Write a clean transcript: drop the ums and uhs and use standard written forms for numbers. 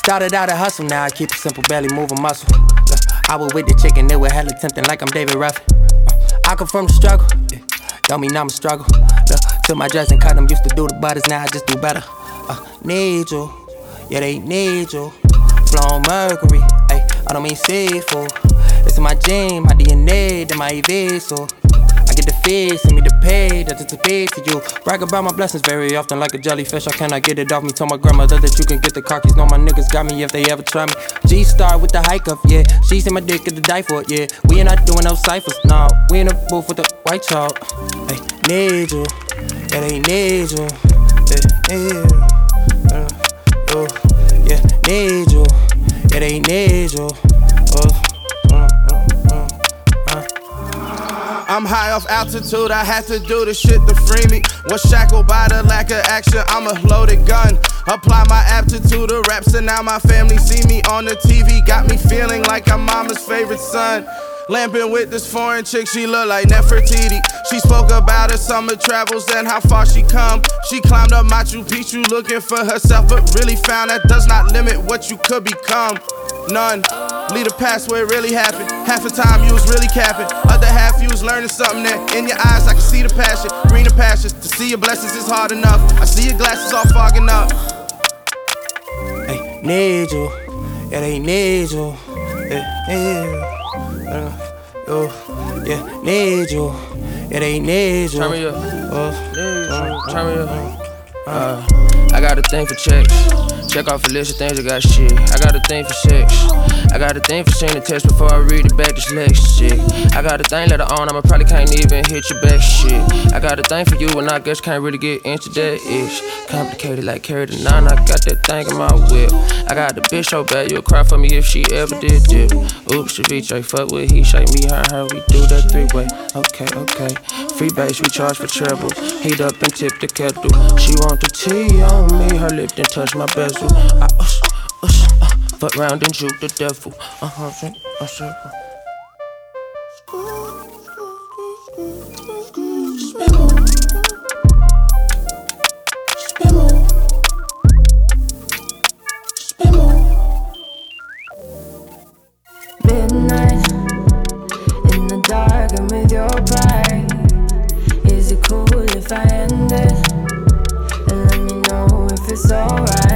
Started out a hustle, now I keep it simple, barely moving muscle. I was with the chicken, they were hella tempting like I'm David Ruffin. I come from the struggle, don't mean I'ma struggle. Took my dress and cut them, used to do the butters, now I just do better. Need you, yeah they need you. Flow on Mercury, ay, I don't mean seafood. It's in my gene, my DNA, then my EV, so I get the feed, send me the pay, that's just a pay for you. Brag about my blessings very often like a jellyfish, I cannot get it off me. Told my grandmother that you can get the car keys, know my niggas got me if they ever try me. G-Star with the hike up, yeah, she's in my dick at the die for it, yeah. We ain't not doing no ciphers, nah, we in the booth with the white chalk. Hey, need you, yeah they need you, yeah, need you, yeah they need you. I'm high off altitude, I had to do the shit to free me. Was shackled by the lack of action, I'm a loaded gun. Apply my aptitude to raps and now my family see me on the TV. Got me feeling like I'm mama's favorite son. Lamping with this foreign chick, she look like Nefertiti. She spoke about her summer travels and how far she come. She climbed up Machu Picchu looking for herself, but really found that does not limit what you could become. None. Lead the past where it really happened. Half the time you was really capping, other half you was learning something there. In your eyes I can see the passion, green the passions. To see your blessings is hard enough. I see your glasses all fogging up. Hey, need you, yeah they need you, yeah, need you, yeah they need you. Turn me up, turn me up. I got a thing for checks. Check off a list of things I got shit. I got a thing for sex. I got a thing for seeing the text before I read it back, this Lex shit. I got a thing later on, I'ma probably can't even hit your back shit. I got a thing for you and I guess can't really get into that ish. Complicated like carry the 9, I got that thing in my whip. I got the bitch so bad you'll cry for me if she ever did dip. Oops, ceviche, fuck with he, shake me, her, we do that 3-way. Okay. Free base, we charge for treble. Heat up and tip the kettle. She want the tea on me, her lip then touch my bezel. I fuck round and juke the devil. Midnight, in the dark, I'm with your pride. Is it cool if I end it? And let me know if it's alright.